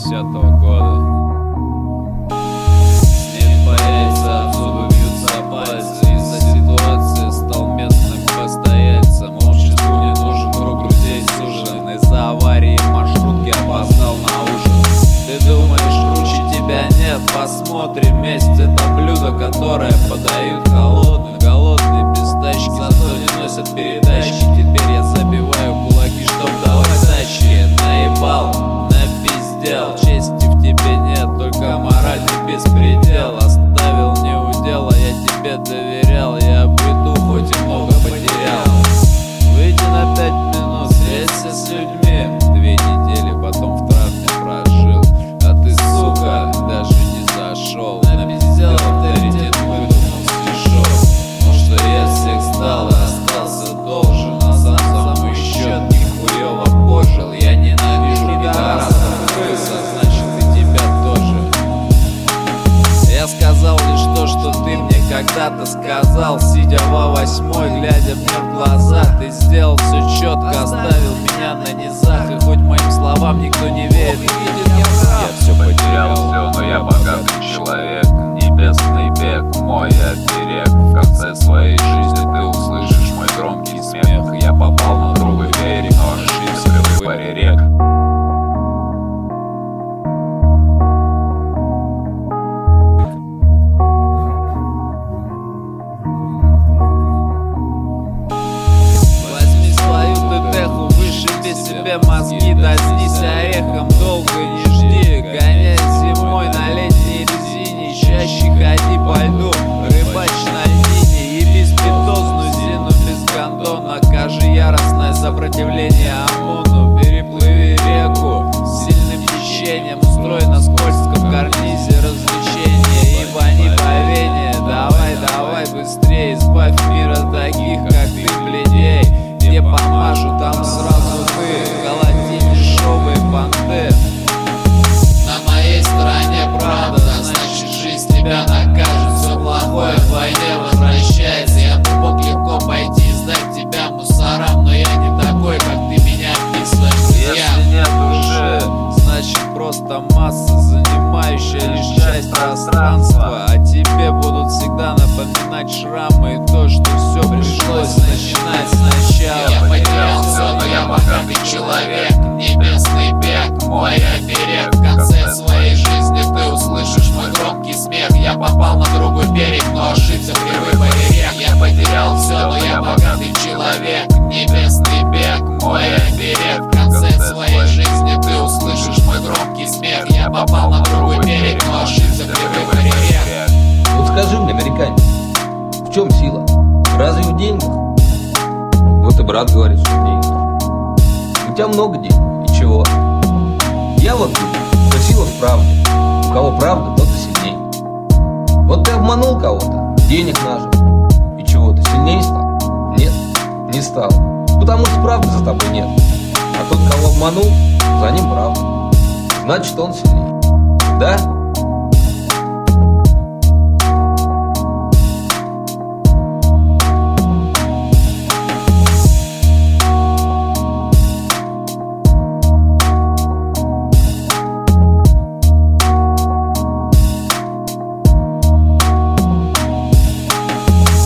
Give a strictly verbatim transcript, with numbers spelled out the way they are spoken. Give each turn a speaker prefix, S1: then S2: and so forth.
S1: десятого года. Снег появится, зубы бьются пальцы. Из-за ситуации стал местным постояльцем. Обществу не нужен круг друзей сужен. Из-за аварии маршрутки опоздал на ужин. Ты думаешь, круче тебя нет? Посмотрим вместе это блюдо, которое подают холодным. Голодные пистачки, зато не носят передачки. Теперь я забиваю кулаки, чтоб давать тачки. Наебал, напиздел, чести в тебе нет, только моральный беспредел. Оставил не удел, а я тебе доверял. Я обреду, хоть и много потерял. Выйди на пять минут, встреться с людьми. Две недели потом в травме прожил, а ты, сука, даже не зашел. Напиздел авторитет, выдумал стишок. Ну что я всех стал и остался должен, а сам за мой счет нихуево пожил. Я ненавижу пидорасов, крыса, значит и тебя тоже. Я сказал лишь то, что ты мне когда-то сказал, сидя во восьмой, глядя мне в глаза. Ты сделал все четко, оставил меня на низах, и хоть моим словам никто не верит, я все потерял, все, но я богатый человек. Небесный бег, мой оберег. В конце своей жизни ты услышишь мой громкий смех. Я попал на другой берег, но ошибся при выборе рек. Возьми свою тетеху, вышиби себе мозги, доснись орехом, долго не жди. Гоняй зимой на летней резине, чаще ходи по льду, рыбачь на льдине. Ебись питозную зину без гондона, окажи яростное сопротивление ОМОНу. Переплыви реку с сильным течением, устрой на скользком карнизе развлечения. Ебани повение, давай, давай быстрее, избавь мир от таких, как ты, бледей. Где помажу, там сразу ты, колоти дешевые понты.
S2: На моей стороне правда, значит жизнь тебя накажет. Все плохое в войне возвращается. Я бы мог легко пойти и сдать тебя мусорам, но я не такой, как ты меня описываешь друзьям.
S1: Если нет уже, значит просто масса, занимающая лишь часть пространства. А тебе будут всегда напоминать шрамы и то, что все пришлось начинать сначала.
S2: Я потерял все, но я богатый человек. Небесный бег, мой оберег. В конце своей жизни ты услышишь мой громкий смех. Я попал на другой берег, но ошибся при выборе рек. Я потерял все, но я богатый человек. Небесный бег, мой оберег. В конце своей жизни ты услышишь мой громкий смех. Я попал на другой берег, но ошибся при выборе рек.
S3: Вот скажи мне, американец, в чем сила? Разве в деньгах? Вот и брат говорит, что в деньгах. У тебя много денег, и чего? Я вот думаю, что сила в правде. У кого правда, тот и сильней. Вот ты обманул кого-то, денег нажил, и чего, ты сильнее стал? Нет, не стал. Потому что правды за тобой нет. А тот, кого обманул, за ним правда. Значит, он сильнее. Да?